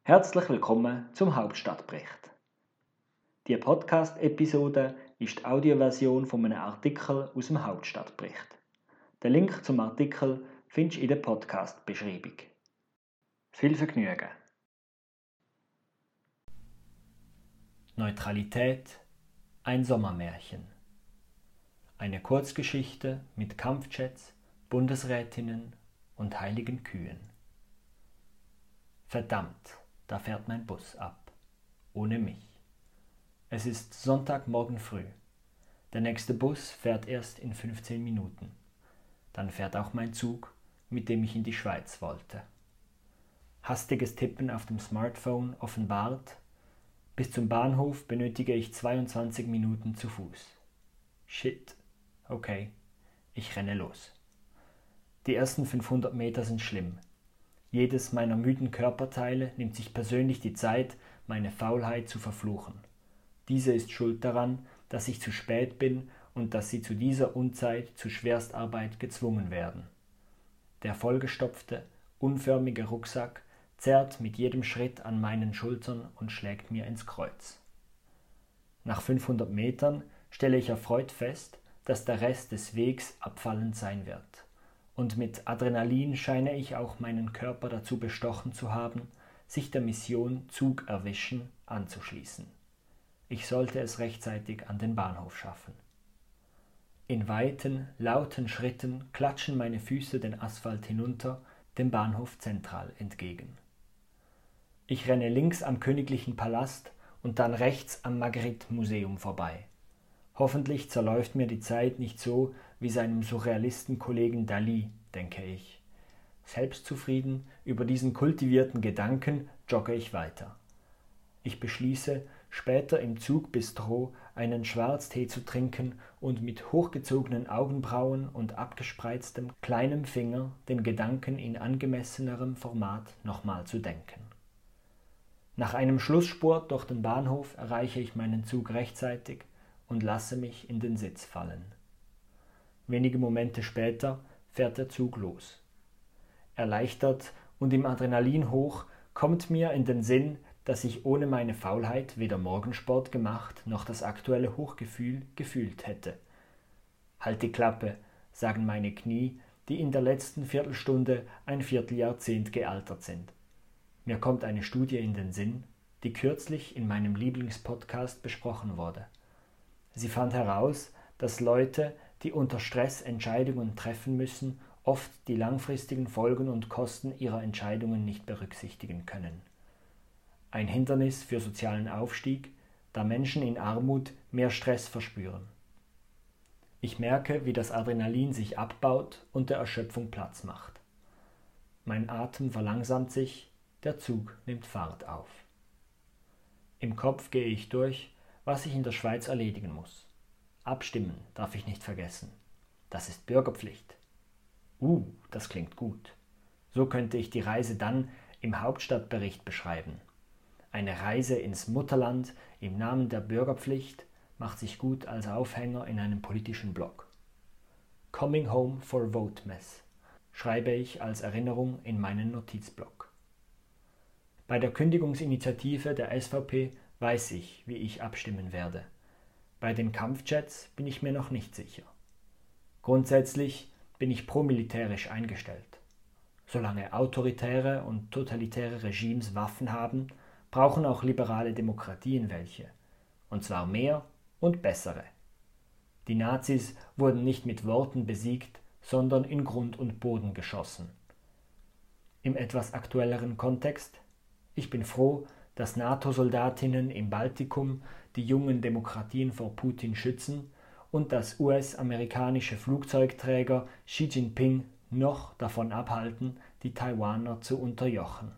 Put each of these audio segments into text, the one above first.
Herzlich willkommen zum Hauptstadtbericht. Die Podcast-Episode ist die Audioversion von einem Artikel aus dem Hauptstadtbericht. Den Link zum Artikel findest du in der Podcast-Beschreibung. Viel Vergnügen! Neutralität, ein Sommermärchen. Eine Kurzgeschichte mit Kampfjets, Bundesrätinnen und heiligen Kühen. Verdammt, da fährt mein Bus ab. Ohne mich. Es ist Sonntagmorgen früh. Der nächste Bus fährt erst in 15 Minuten. Dann fährt auch mein Zug, mit dem ich in die Schweiz wollte. Hastiges Tippen auf dem Smartphone offenbart: bis zum Bahnhof benötige ich 22 Minuten zu Fuß. Shit. Okay, ich renne los. Die ersten 500 Meter sind schlimm. Jedes meiner müden Körperteile nimmt sich persönlich die Zeit, meine Faulheit zu verfluchen. Diese ist schuld daran, dass ich zu spät bin und dass sie zu dieser Unzeit zu Schwerstarbeit gezwungen werden. Der vollgestopfte, unförmige Rucksack zerrt mit jedem Schritt an meinen Schultern und schlägt mir ins Kreuz. Nach 500 Metern stelle ich erfreut fest, dass der Rest des Wegs abfallend sein wird. Und mit Adrenalin scheine ich auch meinen Körper dazu bestochen zu haben, sich der Mission Zug erwischen anzuschließen. Ich sollte es rechtzeitig an den Bahnhof schaffen. In weiten, lauten Schritten klatschen meine Füße den Asphalt hinunter, dem Bahnhof Zentral entgegen. Ich renne links am Königlichen Palast und dann rechts am Magritte-Museum vorbei. Hoffentlich zerläuft mir die Zeit nicht so wie seinem Surrealisten-Kollegen Dalí, denke ich. Selbstzufrieden über diesen kultivierten Gedanken jogge ich weiter. Ich beschließe, später im Zugbistro einen Schwarztee zu trinken und mit hochgezogenen Augenbrauen und abgespreiztem kleinem Finger den Gedanken in angemessenerem Format nochmal zu denken. Nach einem Schlussspurt durch den Bahnhof erreiche ich meinen Zug rechtzeitig und lasse mich in den Sitz fallen. Wenige Momente später fährt der Zug los. Erleichtert und im Adrenalin hoch kommt mir in den Sinn, dass ich ohne meine Faulheit weder Morgensport gemacht noch das aktuelle Hochgefühl gefühlt hätte. Halt die Klappe, sagen meine Knie, die in der letzten Viertelstunde ein Vierteljahrzehnt gealtert sind. Mir kommt eine Studie in den Sinn, die kürzlich in meinem Lieblingspodcast besprochen wurde. Sie fand heraus, dass Leute, die unter Stress Entscheidungen treffen müssen, oft die langfristigen Folgen und Kosten ihrer Entscheidungen nicht berücksichtigen können. Ein Hindernis für sozialen Aufstieg, da Menschen in Armut mehr Stress verspüren. Ich merke, wie das Adrenalin sich abbaut und der Erschöpfung Platz macht. Mein Atem verlangsamt sich, der Zug nimmt Fahrt auf. Im Kopf gehe ich durch, was ich in der Schweiz erledigen muss. Abstimmen darf ich nicht vergessen. Das ist Bürgerpflicht. Das klingt gut. So könnte ich die Reise dann im Hauptstadtbericht beschreiben. Eine Reise ins Mutterland im Namen der Bürgerpflicht macht sich gut als Aufhänger in einem politischen Blog. Coming Home for Votemas schreibe ich als Erinnerung in meinen Notizblock. Bei der Kündigungsinitiative der SVP weiß ich, wie ich abstimmen werde. Bei den Kampfjets bin ich mir noch nicht sicher. Grundsätzlich bin ich promilitärisch eingestellt. Solange autoritäre und totalitäre Regimes Waffen haben, brauchen auch liberale Demokratien welche. Und zwar mehr und bessere. Die Nazis wurden nicht mit Worten besiegt, sondern in Grund und Boden geschossen. Im etwas aktuelleren Kontext: Ich bin froh, dass NATO-Soldatinnen im Baltikum die jungen Demokratien vor Putin schützen und dass US-amerikanische Flugzeugträger Xi Jinping noch davon abhalten, die Taiwaner zu unterjochen.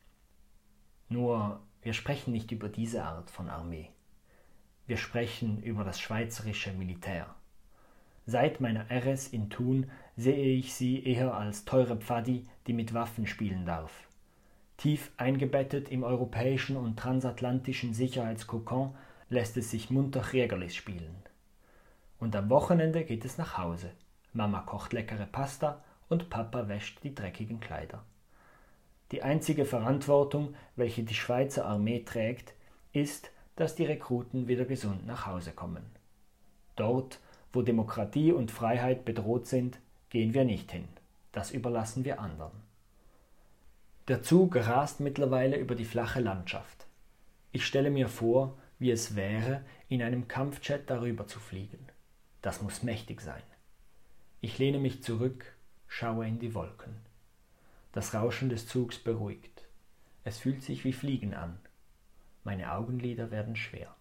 Nur, wir sprechen nicht über diese Art von Armee. Wir sprechen über das schweizerische Militär. Seit meiner RS in Thun sehe ich sie eher als teure Pfadi, die mit Waffen spielen darf. Tief eingebettet im europäischen und transatlantischen Sicherheitskokon lässt es sich munter Jägerlis spielen. Und am Wochenende geht es nach Hause. Mama kocht leckere Pasta und Papa wäscht die dreckigen Kleider. Die einzige Verantwortung, welche die Schweizer Armee trägt, ist, dass die Rekruten wieder gesund nach Hause kommen. Dort, wo Demokratie und Freiheit bedroht sind, gehen wir nicht hin. Das überlassen wir anderen. Der Zug rast mittlerweile über die flache Landschaft. Ich stelle mir vor, wie es wäre, in einem Kampfjet darüber zu fliegen. Das muss mächtig sein. Ich lehne mich zurück, schaue in die Wolken. Das Rauschen des Zugs beruhigt. Es fühlt sich wie Fliegen an. Meine Augenlider werden schwer.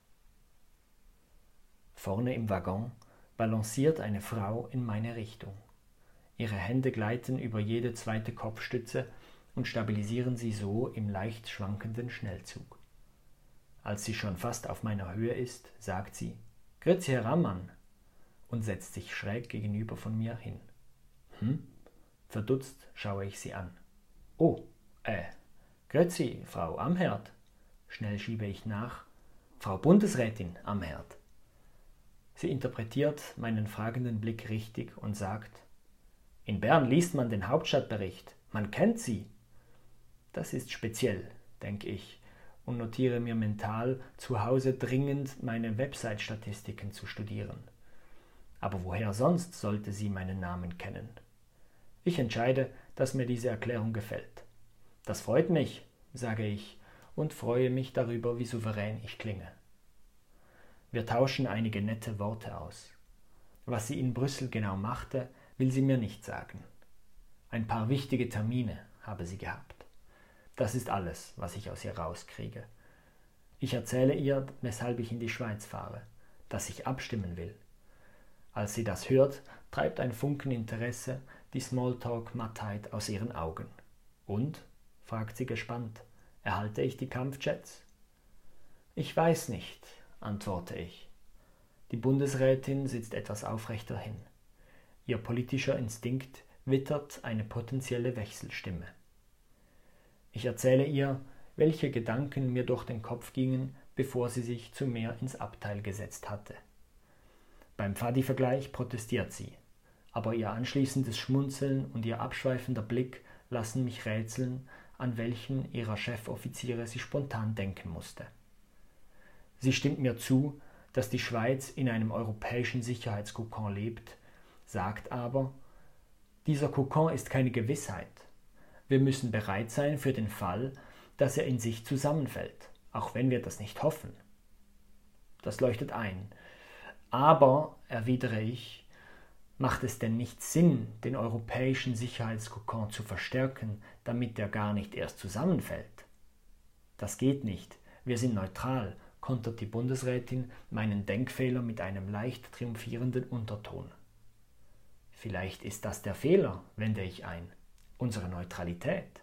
Vorne im Waggon balanciert eine Frau in meine Richtung. Ihre Hände gleiten über jede zweite Kopfstütze und stabilisieren sie so im leicht schwankenden Schnellzug. Als sie schon fast auf meiner Höhe ist, sagt sie: »Grüezi, Herr Ammann«, und setzt sich schräg gegenüber von mir hin. Verdutzt schaue ich sie an. »Oh, grüezi, Frau Amherd«, schnell schiebe ich nach. »Frau Bundesrätin Amherd.« Sie interpretiert meinen fragenden Blick richtig und sagt: »In Bern liest man den Hauptstadtbericht. Man kennt Sie.« Das ist speziell, denke ich, und notiere mir mental, zu Hause dringend meine Website-Statistiken zu studieren. Aber woher sonst sollte sie meinen Namen kennen? Ich entscheide, dass mir diese Erklärung gefällt. Das freut mich, sage ich, und freue mich darüber, wie souverän ich klinge. Wir tauschen einige nette Worte aus. Was sie in Brüssel genau machte, will sie mir nicht sagen. Ein paar wichtige Termine habe sie gehabt. Das ist alles, was ich aus ihr rauskriege. Ich erzähle ihr, weshalb ich in die Schweiz fahre, dass ich abstimmen will. Als sie das hört, treibt ein Funken Interesse die Smalltalk-Mattheit aus ihren Augen. »Und?«, fragt sie gespannt, »erhalte ich die Kampfjets?« »Ich weiß nicht«, antworte ich. Die Bundesrätin sitzt etwas aufrechter hin. Ihr politischer Instinkt wittert eine potenzielle Wechselstimme. Ich erzähle ihr, welche Gedanken mir durch den Kopf gingen, bevor sie sich zu mir ins Abteil gesetzt hatte. Beim Pfadi-Vergleich protestiert sie, aber ihr anschließendes Schmunzeln und ihr abschweifender Blick lassen mich rätseln, an welchen ihrer Chefoffiziere sie spontan denken musste. Sie stimmt mir zu, dass die Schweiz in einem europäischen Sicherheitskokon lebt, sagt aber: Dieser Kokon ist keine Gewissheit. Wir müssen bereit sein für den Fall, dass er in sich zusammenfällt, auch wenn wir das nicht hoffen. Das leuchtet ein. Aber, erwidere ich, macht es denn nicht Sinn, den europäischen Sicherheitskokon zu verstärken, damit er gar nicht erst zusammenfällt? Das geht nicht. Wir sind neutral, kontert die Bundesrätin meinen Denkfehler mit einem leicht triumphierenden Unterton. Vielleicht ist das der Fehler, wende ich ein. Unsere Neutralität.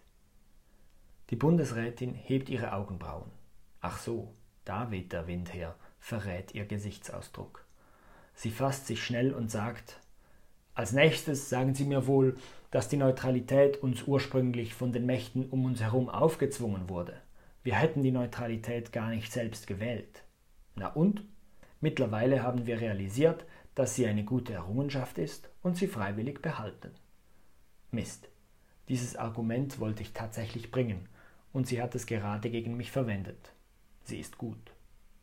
Die Bundesrätin hebt ihre Augenbrauen. Ach so, da weht der Wind her, verrät ihr Gesichtsausdruck. Sie fasst sich schnell und sagt: Als nächstes sagen Sie mir wohl, dass die Neutralität uns ursprünglich von den Mächten um uns herum aufgezwungen wurde. Wir hätten die Neutralität gar nicht selbst gewählt. Na und? Mittlerweile haben wir realisiert, dass sie eine gute Errungenschaft ist und sie freiwillig behalten. Mist. Dieses Argument wollte ich tatsächlich bringen, und sie hat es gerade gegen mich verwendet. Sie ist gut.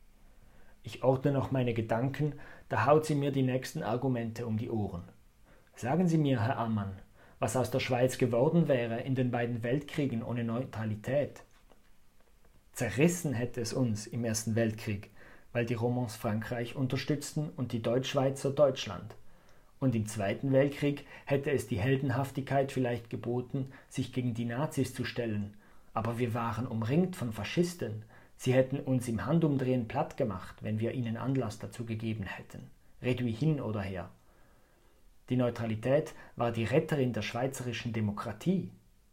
Ich ordne noch meine Gedanken, da haut sie mir die nächsten Argumente um die Ohren. Sagen Sie mir, Herr Ammann, was aus der Schweiz geworden wäre in den beiden Weltkriegen ohne Neutralität. Zerrissen hätte es uns im Ersten Weltkrieg, weil die Romans Frankreich unterstützten und die Deutschschweizer Deutschland. Und im Zweiten Weltkrieg hätte es die Heldenhaftigkeit vielleicht geboten, sich gegen die Nazis zu stellen. Aber wir waren umringt von Faschisten. Sie hätten uns im Handumdrehen platt gemacht, wenn wir ihnen Anlass dazu gegeben hätten. Redui hin oder her. Die Neutralität war die Retterin der schweizerischen Demokratie.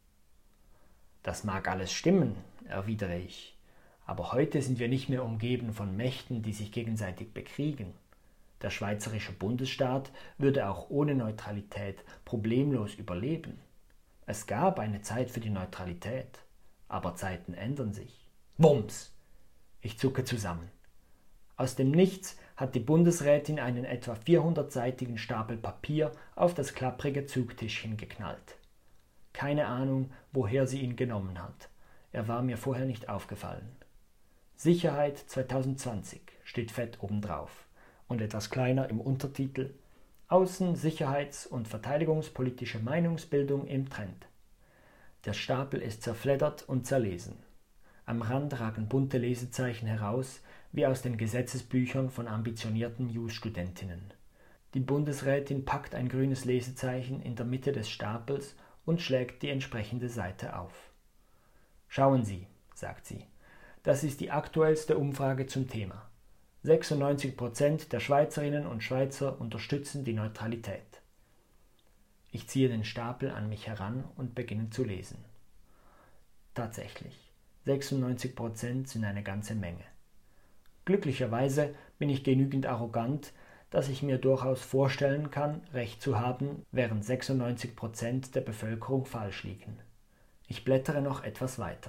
Das mag alles stimmen, erwidere ich. Aber heute sind wir nicht mehr umgeben von Mächten, die sich gegenseitig bekriegen. Der schweizerische Bundesstaat würde auch ohne Neutralität problemlos überleben. Es gab eine Zeit für die Neutralität, aber Zeiten ändern sich. Wumms! Ich zucke zusammen. Aus dem Nichts hat die Bundesrätin einen etwa 400-seitigen Stapel Papier auf das klapprige Zugtischchen geknallt. Keine Ahnung, woher sie ihn genommen hat. Er war mir vorher nicht aufgefallen. Sicherheit 2020 steht fett obendrauf und etwas kleiner im Untertitel Außen-, Sicherheits- und Verteidigungspolitische Meinungsbildung im Trend. Der Stapel ist zerfleddert und zerlesen. Am Rand ragen bunte Lesezeichen heraus, wie aus den Gesetzesbüchern von ambitionierten Jus-Studentinnen. Die Bundesrätin packt ein grünes Lesezeichen in der Mitte des Stapels und schlägt die entsprechende Seite auf. Schauen Sie, sagt sie, das ist die aktuellste Umfrage zum Thema. 96% der Schweizerinnen und Schweizer unterstützen die Neutralität. Ich ziehe den Stapel an mich heran und beginne zu lesen. Tatsächlich, 96% sind eine ganze Menge. Glücklicherweise bin ich genügend arrogant, dass ich mir durchaus vorstellen kann, Recht zu haben, während 96% der Bevölkerung falsch liegen. Ich blättere noch etwas weiter.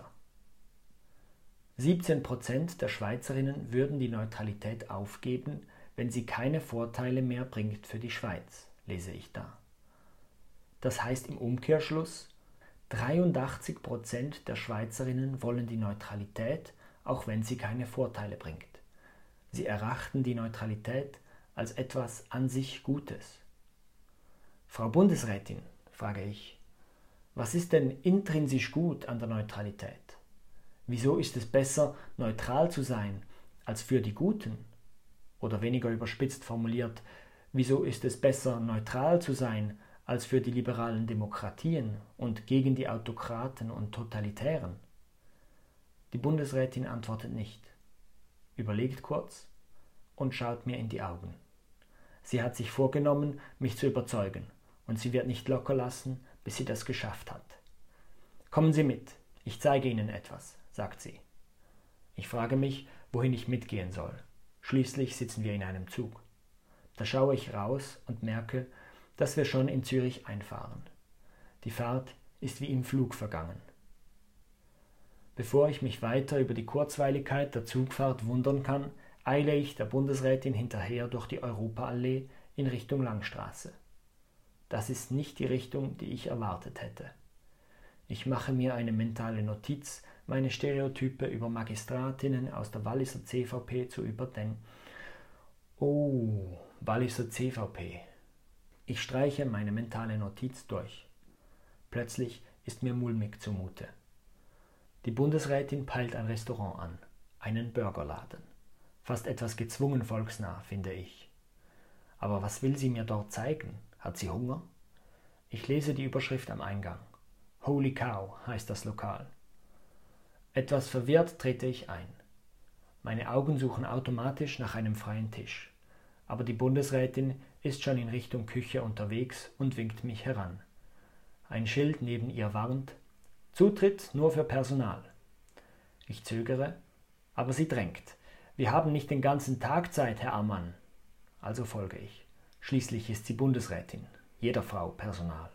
17% der Schweizerinnen würden die Neutralität aufgeben, wenn sie keine Vorteile mehr bringt für die Schweiz, lese ich da. Das heißt im Umkehrschluss, 83% der Schweizerinnen wollen die Neutralität, auch wenn sie keine Vorteile bringt. Sie erachten die Neutralität als etwas an sich Gutes. Frau Bundesrätin, frage ich, was ist denn intrinsisch gut an der Neutralität? Wieso ist es besser, neutral zu sein, als für die Guten? Oder weniger überspitzt formuliert, wieso ist es besser, neutral zu sein, als für die liberalen Demokratien und gegen die Autokraten und Totalitären? Die Bundesrätin antwortet nicht, überlegt kurz und schaut mir in die Augen. Sie hat sich vorgenommen, mich zu überzeugen, und sie wird nicht locker lassen, bis sie das geschafft hat. Kommen Sie mit, ich zeige Ihnen etwas, sagt sie. Ich frage mich, wohin ich mitgehen soll. Schließlich sitzen wir in einem Zug. Da schaue ich raus und merke, dass wir schon in Zürich einfahren. Die Fahrt ist wie im Flug vergangen. Bevor ich mich weiter über die Kurzweiligkeit der Zugfahrt wundern kann, eile ich der Bundesrätin hinterher durch die Europaallee in Richtung Langstraße. Das ist nicht die Richtung, die ich erwartet hätte. Ich mache mir eine mentale Notiz, meine Stereotype über Magistratinnen aus der Walliser CVP zu überdenken. Oh, Walliser CVP. Ich streiche meine mentale Notiz durch. Plötzlich ist mir mulmig zumute. Die Bundesrätin peilt ein Restaurant an, einen Burgerladen. Fast etwas gezwungen volksnah, finde ich. Aber was will sie mir dort zeigen? Hat sie Hunger? Ich lese die Überschrift am Eingang. Holy Cow heißt das Lokal. Etwas verwirrt trete ich ein. Meine Augen suchen automatisch nach einem freien Tisch. Aber die Bundesrätin ist schon in Richtung Küche unterwegs und winkt mich heran. Ein Schild neben ihr warnt: Zutritt nur für Personal. Ich zögere, aber sie drängt. Wir haben nicht den ganzen Tag Zeit, Herr Ammann. Also folge ich. Schließlich ist sie Bundesrätin, jeder Frau Personal.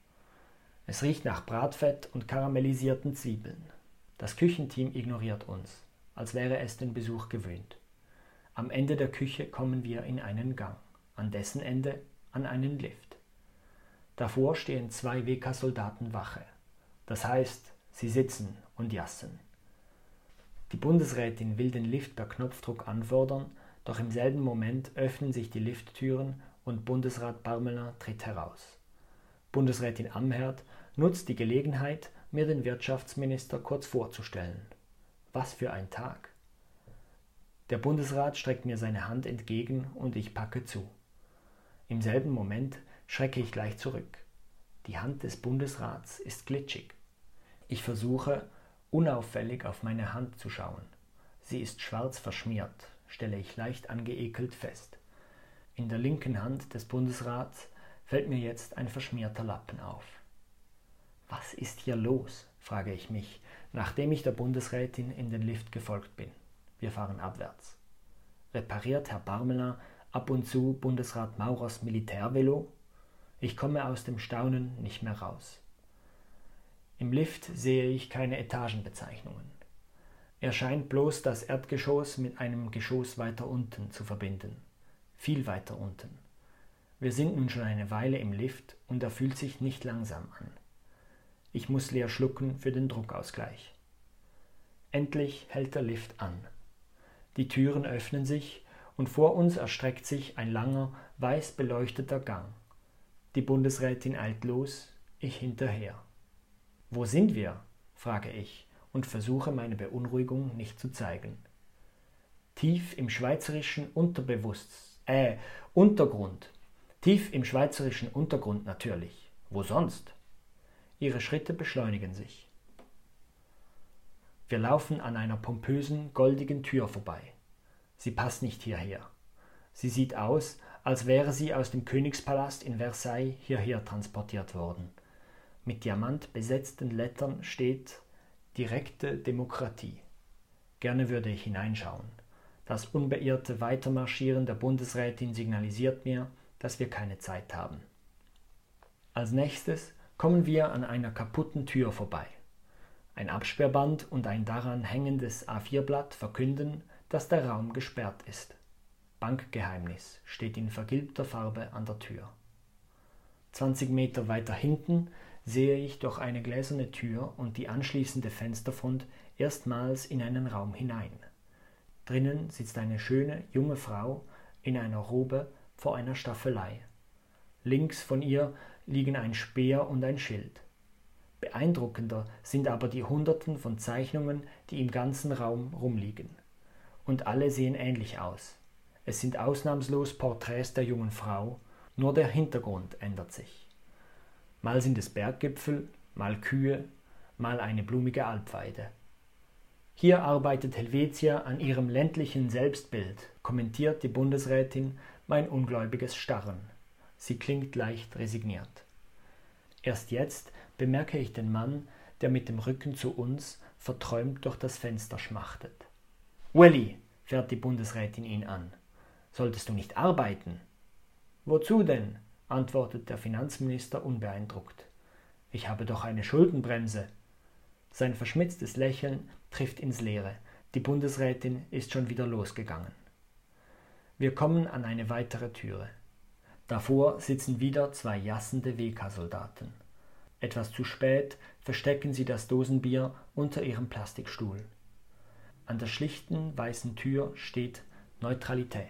Es riecht nach Bratfett und karamellisierten Zwiebeln. Das Küchenteam ignoriert uns, als wäre es den Besuch gewöhnt. Am Ende der Küche kommen wir in einen Gang, an dessen Ende an einen Lift. Davor stehen 2 WK-Soldaten Wache. Das heißt, sie sitzen und jassen. Die Bundesrätin will den Lift per Knopfdruck anfordern, doch im selben Moment öffnen sich die Lifttüren und Bundesrat Barmelin tritt heraus. Bundesrätin Amherd nutzt die Gelegenheit, mir den Wirtschaftsminister kurz vorzustellen. Was für ein Tag! Der Bundesrat streckt mir seine Hand entgegen und ich packe zu. Im selben Moment schrecke ich gleich zurück. Die Hand des Bundesrats ist glitschig. Ich versuche, unauffällig auf meine Hand zu schauen. Sie ist schwarz verschmiert, stelle ich leicht angeekelt fest. In der linken Hand des Bundesrats fällt mir jetzt ein verschmierter Lappen auf. Was ist hier los? Frage ich mich, nachdem ich der Bundesrätin in den Lift gefolgt bin. Wir fahren abwärts. Repariert Herr Barmelin ab und zu Bundesrat Maurers Militärvelo? Ich komme aus dem Staunen nicht mehr raus. Im Lift sehe ich keine Etagenbezeichnungen. Er scheint bloß das Erdgeschoss mit einem Geschoss weiter unten zu verbinden. Viel weiter unten. Wir sind nun schon eine Weile im Lift und er fühlt sich nicht langsam an. Ich muss leer schlucken für den Druckausgleich. Endlich hält der Lift an. Die Türen öffnen sich und vor uns erstreckt sich ein langer, weiß beleuchteter Gang. Die Bundesrätin eilt los, ich hinterher. »Wo sind wir?« frage ich und versuche meine Beunruhigung nicht zu zeigen. Tief im schweizerischen Untergrund. Tief im schweizerischen Untergrund natürlich. Wo sonst? Ihre Schritte beschleunigen sich. Wir laufen an einer pompösen, goldigen Tür vorbei. Sie passt nicht hierher. Sie sieht aus, als wäre sie aus dem Königspalast in Versailles hierher transportiert worden. Mit diamantbesetzten Lettern steht »Direkte Demokratie«. Gerne würde ich hineinschauen. Das unbeirrte Weitermarschieren der Bundesrätin signalisiert mir, dass wir keine Zeit haben. Als nächstes kommen wir an einer kaputten Tür vorbei. Ein Absperrband und ein daran hängendes A4-Blatt verkünden, dass der Raum gesperrt ist. Bankgeheimnis steht in vergilbter Farbe an der Tür. 20 Meter weiter hinten sehe ich durch eine gläserne Tür und die anschließende Fensterfront erstmals in einen Raum hinein. Drinnen sitzt eine schöne, junge Frau in einer Robe vor einer Staffelei. Links von ihr liegen ein Speer und ein Schild. Beeindruckender sind aber die Hunderten von Zeichnungen, die im ganzen Raum rumliegen. Und alle sehen ähnlich aus. Es sind ausnahmslos Porträts der jungen Frau, nur der Hintergrund ändert sich. Mal sind es Berggipfel, mal Kühe, mal eine blumige Alpweide. Hier arbeitet Helvetia an ihrem ländlichen Selbstbild, kommentiert die Bundesrätin mein ungläubiges Starren. Sie klingt leicht resigniert. Erst jetzt bemerke ich den Mann, der mit dem Rücken zu uns verträumt durch das Fenster schmachtet. »Willi«, fährt die Bundesrätin ihn an, »solltest du nicht arbeiten?« »Wozu denn?«, antwortet der Finanzminister unbeeindruckt. »Ich habe doch eine Schuldenbremse.« Sein verschmitztes Lächeln trifft ins Leere. Die Bundesrätin ist schon wieder losgegangen. Wir kommen an eine weitere Türe. Davor sitzen wieder 2 jassende WK-Soldaten. Etwas zu spät verstecken sie das Dosenbier unter ihrem Plastikstuhl. An der schlichten weißen Tür steht Neutralität.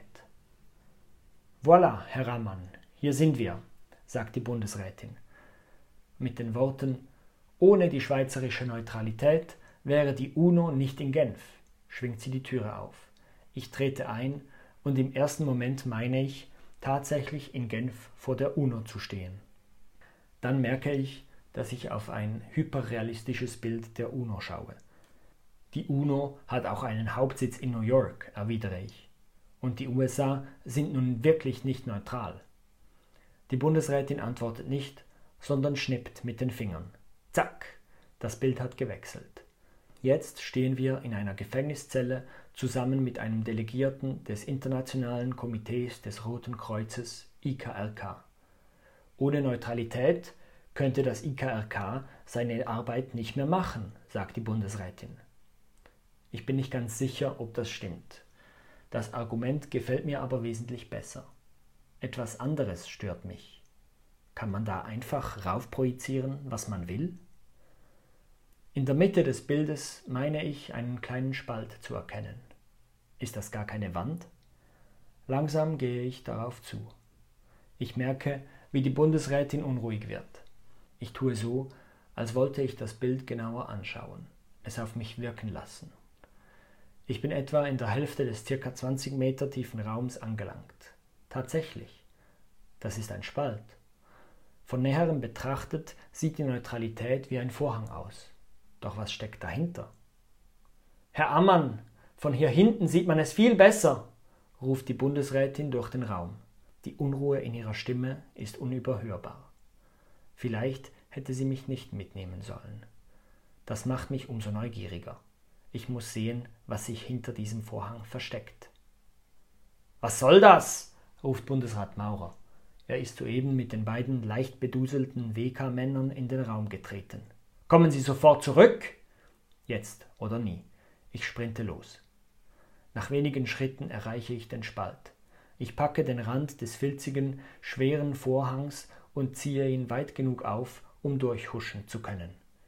»Voilà, Herr Ammann, hier sind wir«, sagt die Bundesrätin. Mit den Worten »Ohne die schweizerische Neutralität wäre die UNO nicht in Genf«, schwingt sie die Türe auf. Ich trete ein und im ersten Moment meine ich, tatsächlich in Genf vor der UNO zu stehen. Dann merke ich, dass ich auf ein hyperrealistisches Bild der UNO schaue. Die UNO hat auch einen Hauptsitz in New York, erwidere ich. Und die USA sind nun wirklich nicht neutral. Die Bundesrätin antwortet nicht, sondern schnippt mit den Fingern. Zack, das Bild hat gewechselt. Jetzt stehen wir in einer Gefängniszelle zusammen mit einem Delegierten des Internationalen Komitees des Roten Kreuzes IKRK. Ohne Neutralität könnte das IKRK seine Arbeit nicht mehr machen, sagt die Bundesrätin. Ich bin nicht ganz sicher, ob das stimmt. Das Argument gefällt mir aber wesentlich besser. Etwas anderes stört mich. Kann man da einfach raufprojizieren, was man will? In der Mitte des Bildes meine ich, einen kleinen Spalt zu erkennen. Ist das gar keine Wand? Langsam gehe ich darauf zu. Ich merke, wie die Bundesrätin unruhig wird. Ich tue so, als wollte ich das Bild genauer anschauen, es auf mich wirken lassen. Ich bin etwa in der Hälfte des ca. 20 Meter tiefen Raums angelangt. Tatsächlich, das ist ein Spalt. Von näherem betrachtet sieht die Neutralität wie ein Vorhang aus. Doch was steckt dahinter? »Herr Ammann, von hier hinten sieht man es viel besser«, ruft die Bundesrätin durch den Raum. Die Unruhe in ihrer Stimme ist unüberhörbar. Vielleicht hätte sie mich nicht mitnehmen sollen. Das macht mich umso neugieriger. Ich muss sehen, was sich hinter diesem Vorhang versteckt. »Was soll das?«, ruft Bundesrat Maurer. Er ist soeben mit den beiden leicht beduselten WK-Männern in den Raum getreten. »Kommen Sie sofort zurück!« Jetzt oder nie. Ich sprinte los. Nach wenigen Schritten erreiche ich den Spalt. Ich packe den Rand des filzigen, schweren Vorhangs und ziehe ihn weit genug auf, um durchhuschen zu können.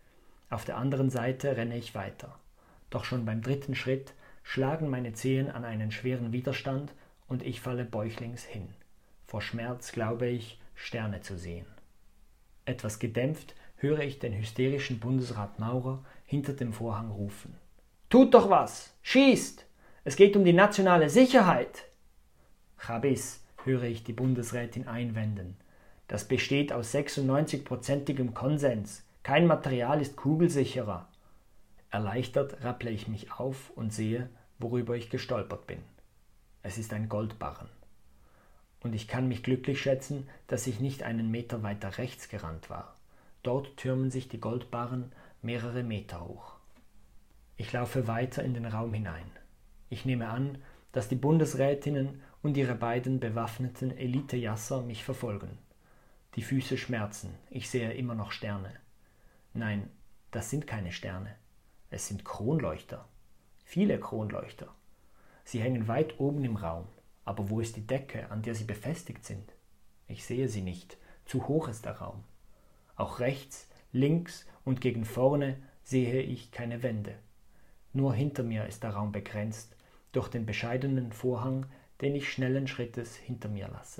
Auf der anderen Seite renne ich weiter. Doch schon beim dritten Schritt schlagen meine Zehen an einen schweren Widerstand und ich falle bäuchlings hin. Vor Schmerz glaube ich, Sterne zu sehen. Etwas gedämpft höre ich den hysterischen Bundesrat Maurer hinter dem Vorhang rufen. Tut doch was! Schießt! Es geht um die nationale Sicherheit! Chabis, höre ich die Bundesrätin einwenden. Das besteht aus 96%igem Konsens. Kein Material ist kugelsicherer. Erleichtert rapple ich mich auf und sehe, worüber ich gestolpert bin. Es ist ein Goldbarren. Und ich kann mich glücklich schätzen, dass ich nicht einen Meter weiter rechts gerannt war. Dort türmen sich die Goldbarren mehrere Meter hoch. Ich laufe weiter in den Raum hinein. Ich nehme an, dass die Bundesrätinnen und ihre beiden bewaffneten Elitejasser mich verfolgen. Die Füße schmerzen, ich sehe immer noch Sterne. Nein, das sind keine Sterne. Es sind Kronleuchter. Viele Kronleuchter. Sie hängen weit oben im Raum. Aber wo ist die Decke, an der sie befestigt sind? Ich sehe sie nicht. Zu hoch ist der Raum. Auch rechts, links und gegen vorne sehe ich keine Wände. Nur hinter mir ist der Raum begrenzt durch den bescheidenen Vorhang, den ich schnellen Schrittes hinter mir lasse.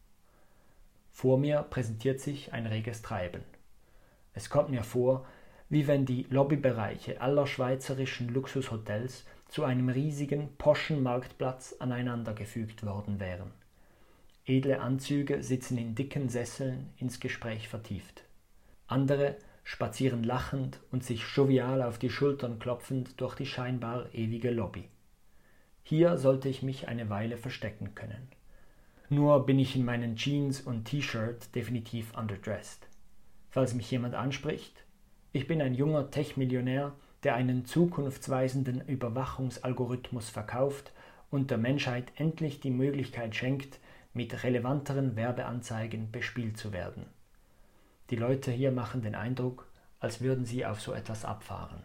Vor mir präsentiert sich ein reges Treiben. Es kommt mir vor, wie wenn die Lobbybereiche aller schweizerischen Luxushotels zu einem riesigen, poschen Marktplatz aneinandergefügt worden wären. Edle Anzüge sitzen in dicken Sesseln ins Gespräch vertieft. Andere spazieren lachend und sich jovial auf die Schultern klopfend durch die scheinbar ewige Lobby. Hier sollte ich mich eine Weile verstecken können. Nur bin ich in meinen Jeans und T-Shirt definitiv underdressed. Falls mich jemand anspricht, ich bin ein junger Tech-Millionär, der einen zukunftsweisenden Überwachungsalgorithmus verkauft und der Menschheit endlich die Möglichkeit schenkt, mit relevanteren Werbeanzeigen bespielt zu werden. Die Leute hier machen den Eindruck, als würden sie auf so etwas abfahren.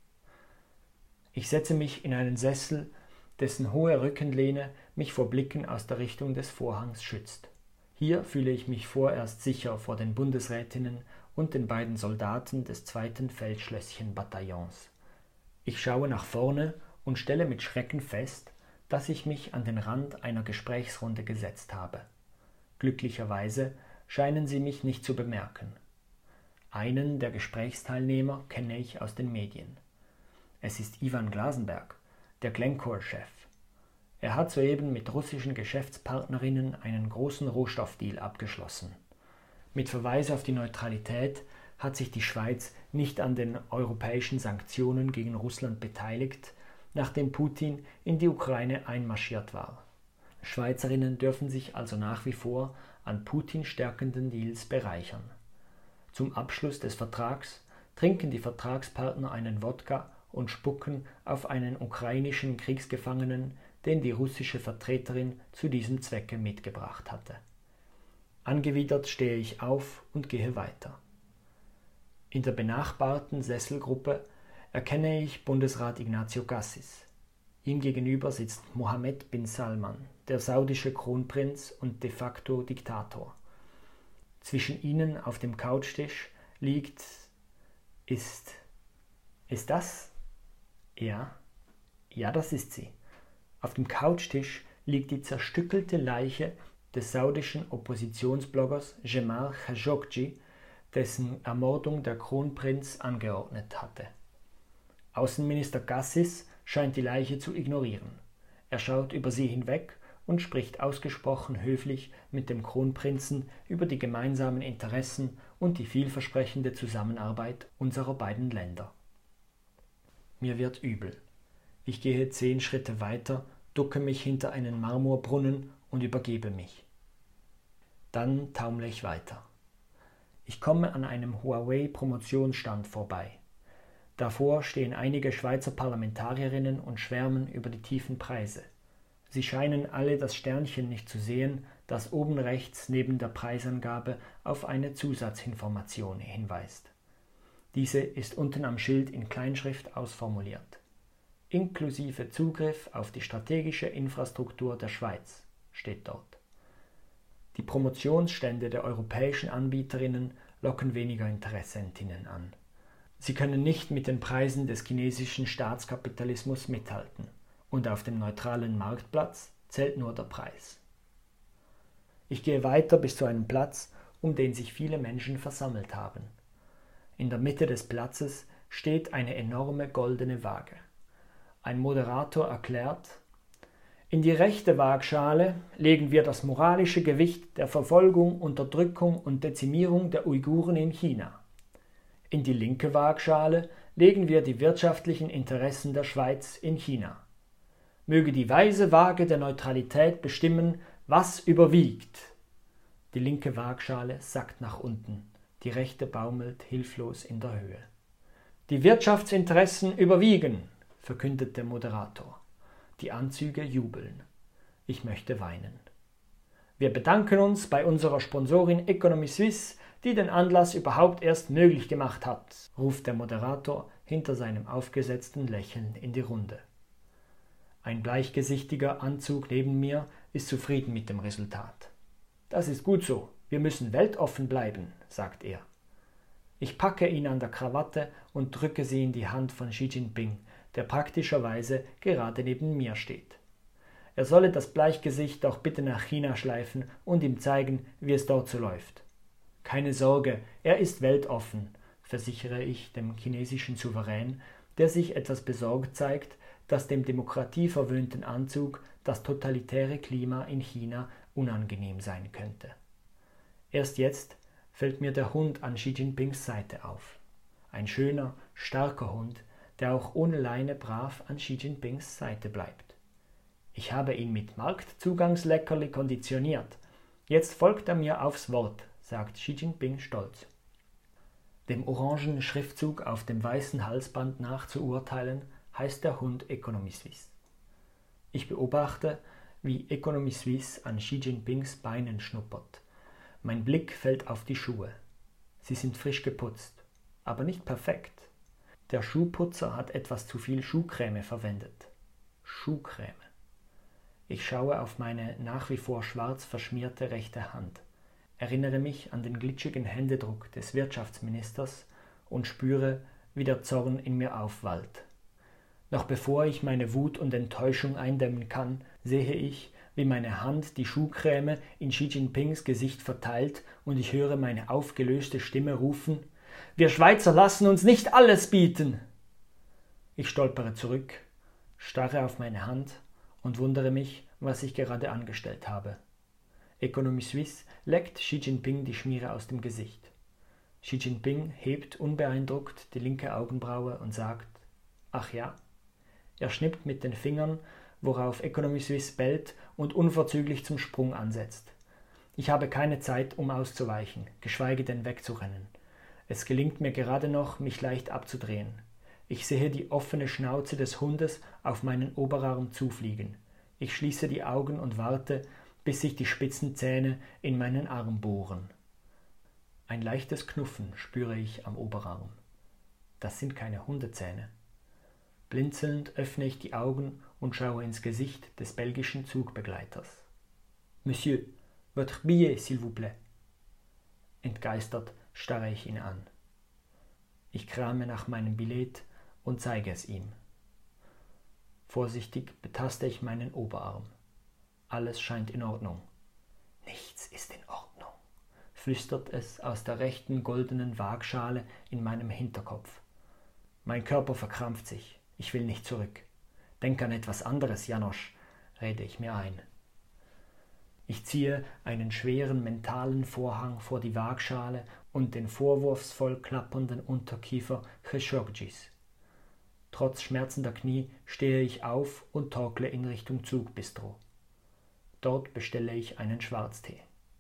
Ich setze mich in einen Sessel, dessen hohe Rückenlehne mich vor Blicken aus der Richtung des Vorhangs schützt. Hier fühle ich mich vorerst sicher vor den Bundesrätinnen und den beiden Soldaten des 2. Feldschlösschen-Bataillons. Ich schaue nach vorne und stelle mit Schrecken fest, dass ich mich an den Rand einer Gesprächsrunde gesetzt habe. Glücklicherweise scheinen sie mich nicht zu bemerken. Einen der Gesprächsteilnehmer kenne ich aus den Medien. Es ist Ivan Glasenberg, der Glencore-Chef. Er hat soeben mit russischen Geschäftspartnerinnen einen großen Rohstoffdeal abgeschlossen. Mit Verweis auf die Neutralität hat sich die Schweiz nicht an den europäischen Sanktionen gegen Russland beteiligt, nachdem Putin in die Ukraine einmarschiert war. Schweizerinnen dürfen sich also nach wie vor an Putin stärkenden Deals bereichern. Zum Abschluss des Vertrags trinken die Vertragspartner einen Wodka und spucken auf einen ukrainischen Kriegsgefangenen, den die russische Vertreterin zu diesem Zwecke mitgebracht hatte. Angewidert stehe ich auf und gehe weiter. In der benachbarten Sesselgruppe erkenne ich Bundesrat Ignacio Cassis. Ihm gegenüber sitzt Mohammed bin Salman, der saudische Kronprinz und de facto Diktator. Zwischen ihnen auf dem Couchtisch liegt... Ist das? Ja, das ist sie. Auf dem Couchtisch liegt die zerstückelte Leiche des saudischen Oppositionsbloggers Jamal Khashoggi, dessen Ermordung der Kronprinz angeordnet hatte. Außenminister Cassis scheint die Leiche zu ignorieren. Er schaut über sie hinweg und spricht ausgesprochen höflich mit dem Kronprinzen über die gemeinsamen Interessen und die vielversprechende Zusammenarbeit unserer beiden Länder. Mir wird übel. Ich gehe 10 Schritte weiter, ducke mich hinter einen Marmorbrunnen und übergebe mich. Dann taumle ich weiter. Ich komme an einem Huawei-Promotionsstand vorbei. Davor stehen einige Schweizer Parlamentarierinnen und schwärmen über die tiefen Preise. Sie scheinen alle das Sternchen nicht zu sehen, das oben rechts neben der Preisangabe auf eine Zusatzinformation hinweist. Diese ist unten am Schild in Kleinschrift ausformuliert. Inklusive Zugriff auf die strategische Infrastruktur der Schweiz steht dort. Die Promotionsstände der europäischen Anbieterinnen locken weniger Interessentinnen an. Sie können nicht mit den Preisen des chinesischen Staatskapitalismus mithalten. Und auf dem neutralen Marktplatz zählt nur der Preis. Ich gehe weiter bis zu einem Platz, um den sich viele Menschen versammelt haben. In der Mitte des Platzes steht eine enorme goldene Waage. Ein Moderator erklärt: In die rechte Waagschale legen wir das moralische Gewicht der Verfolgung, Unterdrückung und Dezimierung der Uiguren in China. In die linke Waagschale legen wir die wirtschaftlichen Interessen der Schweiz in China. Möge die weise Waage der Neutralität bestimmen, was überwiegt. Die linke Waagschale sackt nach unten, die rechte baumelt hilflos in der Höhe. Die Wirtschaftsinteressen überwiegen, verkündet der Moderator. Die Anzüge jubeln. Ich möchte weinen. Wir bedanken uns bei unserer Sponsorin Economy Suisse, die den Anlass überhaupt erst möglich gemacht hat, ruft der Moderator hinter seinem aufgesetzten Lächeln in die Runde. Ein bleichgesichtiger Anzug neben mir ist zufrieden mit dem Resultat. Das ist gut so, wir müssen weltoffen bleiben, sagt er. Ich packe ihn an der Krawatte und drücke sie in die Hand von Xi Jinping, der praktischerweise gerade neben mir steht. Er solle das Bleichgesicht doch bitte nach China schleifen und ihm zeigen, wie es dort so läuft. Keine Sorge, er ist weltoffen, versichere ich dem chinesischen Souverän, der sich etwas besorgt zeigt, dass dem demokratieverwöhnten Anzug das totalitäre Klima in China unangenehm sein könnte. Erst jetzt fällt mir der Hund an Xi Jinpings Seite auf. Ein schöner, starker Hund, der auch ohne Leine brav an Xi Jinpings Seite bleibt. Ich habe ihn mit Marktzugangsleckerli konditioniert. Jetzt folgt er mir aufs Wort, sagt Xi Jinping stolz. Dem orangen Schriftzug auf dem weißen Halsband nach zu urteilen, heißt der Hund Economy Suisse. Ich beobachte, wie Economy Suisse an Xi Jinpings Beinen schnuppert. Mein Blick fällt auf die Schuhe. Sie sind frisch geputzt, aber nicht perfekt. Der Schuhputzer hat etwas zu viel Schuhcreme verwendet. Schuhcreme. Ich schaue auf meine nach wie vor schwarz verschmierte rechte Hand, erinnere mich an den glitschigen Händedruck des Wirtschaftsministers und spüre, wie der Zorn in mir aufwallt. Noch bevor ich meine Wut und Enttäuschung eindämmen kann, sehe ich, wie meine Hand die Schuhcreme in Xi Jinpings Gesicht verteilt und ich höre meine aufgelöste Stimme rufen: Wir Schweizer lassen uns nicht alles bieten! Ich stolpere zurück, starre auf meine Hand und wundere mich, was ich gerade angestellt habe. Economy Suisse leckt Xi Jinping die Schmiere aus dem Gesicht. Xi Jinping hebt unbeeindruckt die linke Augenbraue und sagt: Ach ja. Er schnippt mit den Fingern, worauf Economy Suisse bellt und unverzüglich zum Sprung ansetzt. Ich habe keine Zeit, um auszuweichen, geschweige denn wegzurennen. Es gelingt mir gerade noch, mich leicht abzudrehen. Ich sehe die offene Schnauze des Hundes auf meinen Oberarm zufliegen. Ich schließe die Augen und warte, bis sich die spitzen Zähne in meinen Arm bohren. Ein leichtes Knuffen spüre ich am Oberarm. Das sind keine Hundezähne. Blinzelnd öffne ich die Augen und schaue ins Gesicht des belgischen Zugbegleiters. Monsieur, votre billet, s'il vous plaît. Entgeistert starre ich ihn an. Ich krame nach meinem Billett und zeige es ihm. Vorsichtig betaste ich meinen Oberarm. Alles scheint in Ordnung. Nichts ist in Ordnung, flüstert es aus der rechten goldenen Waagschale in meinem Hinterkopf. Mein Körper verkrampft sich. Ich will nicht zurück. Denk an etwas anderes, Janosch, rede ich mir ein. Ich ziehe einen schweren mentalen Vorhang vor die Waagschale und den vorwurfsvoll klappernden Unterkiefer Khashoggis. Trotz schmerzender Knie stehe ich auf und torkle in Richtung Zugbistro. Dort bestelle ich einen Schwarztee.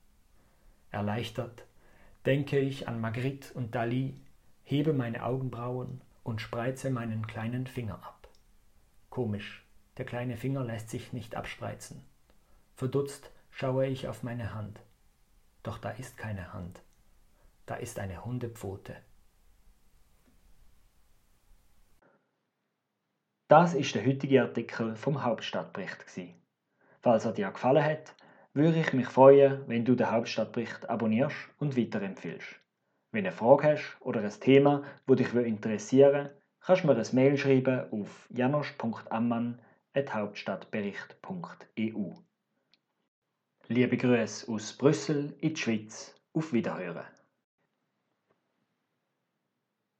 Erleichtert denke ich an Magritte und Dali, hebe meine Augenbrauen und spreize meinen kleinen Finger ab. Komisch, der kleine Finger lässt sich nicht abspreizen. Verdutzt schaue ich auf meine Hand. Doch da ist keine Hand. Da ist eine Hundepfote. Das ist der heutige Artikel vom Hauptstadtbericht. Falls er dir gefallen hat, würde ich mich freuen, wenn du den Hauptstadtbericht abonnierst und weiterempfiehlst. Wenn du eine Frage hast oder ein Thema, das dich interessieren würde, kannst du mir ein Mail schreiben auf janosch.ammann@hauptstadtbericht.eu. Liebe Grüße aus Brüssel in die Schweiz. Auf Wiederhören.